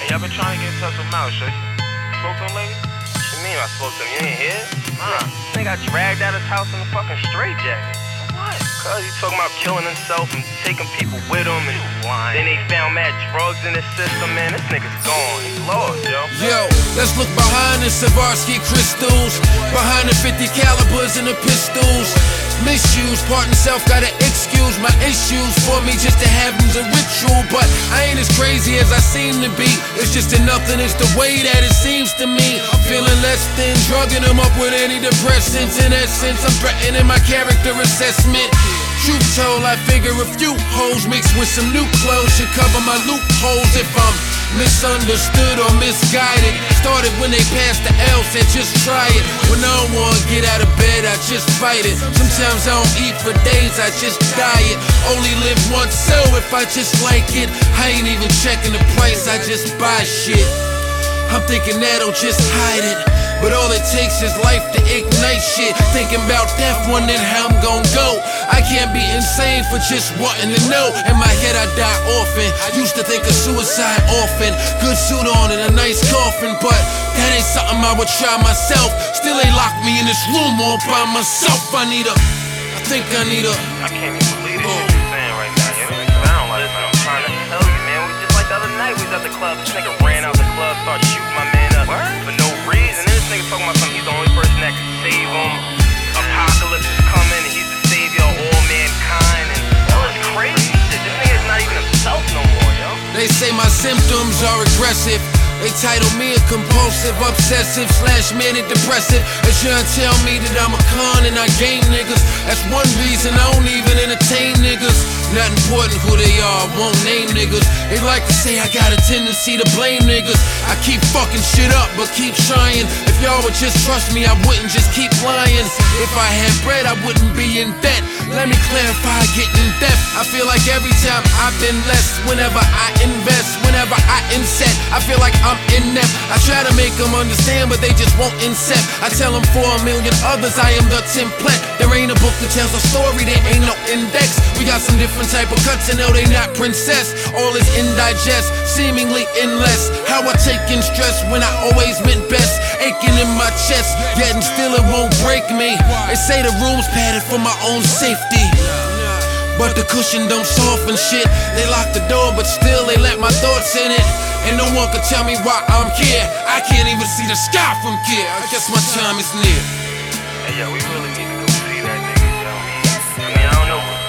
I've been trying to get in touch with Mouse. You spoke to him lately? What you mean I spoke to him? You ain't here? Nah. This nigga got dragged out of his house in a fucking straitjacket. What? Cause he talking about killing himself and taking people with him, and then they found mad drugs in his system, man. This nigga's gone. He's lost, yo. Yo, let's look behind the Swarovski crystals, behind the 50 calibers and the pistols. Misuse, pardon self, gotta excuse my issues for me just to have them's a ritual. But I ain't as crazy as I seem to be. It's just enough and it's the way that it seems to me. I'm feeling less than, drugging them up with antidepressants. In essence, I'm threatening my character assessment. Truth told, I figure a few hoes mixed with some new clothes should cover my loopholes if I'm misunderstood or misguided. Started when they passed the L, said just try it. When I don't wanna get out of bed, I just fight it. Sometimes I don't eat for days, I just diet. Only live once, so if I just like it, I ain't even checking the price, I just buy shit. I'm thinking that'll just hide it, but all it takes is life to ignite shit. Thinking about death, wondering how I'm gon' go. I can't be insane for just wanting to know. In my head I die often, used to think of suicide often. Good suit on and a nice coffin, but that ain't something I would try myself. Still ain't locked me in this room all by myself. I think I need a I can't even believe this shit you're saying right now. You know, I don't like this. I'm trying to tell you, man. We just like the other night, we was at the club. This nigga ran out the club, started shooting my man up for no reason. And this nigga talking about something, he's the only person that can save him. Apocalypse is coming, and he's the savior of all mankind. And all this crazy shit. This nigga's not even himself no more, yo. They say my symptoms are aggressive. They title me a compulsive, obsessive / manic depressive. They trying to tell me that I'm a con and I game niggas. That's one reason I don't even entertain niggas. Not important who they are, won't name niggas. They like to say I got a tendency to blame niggas. I keep fucking shit up, but keep trying. If y'all would just trust me, I wouldn't just keep lying. If I had bread, I wouldn't be in debt. Let me clarify, getting deaf. I feel like every time I've been less. Whenever I invest, whenever I inset, I feel like I'm inept. I try to make them understand, but they just won't incept. I tell them for a million others, I am the template. There ain't a book that tells a story, there ain't no index. We got some different type of cuts, and no, they not princess. All is indigest, seemingly endless. How I take in stress when I always meant best. Aching in my chest, yet and still it won't break me. They say the room's padded for my own safety, but the cushion don't soften shit. They lock the door, but still they let my thoughts in it. And no one can tell me why I'm here. I can't even see the sky from here. I guess my time is near. Hey, yo, we really need to go see that nigga, yo. I mean, I don't know.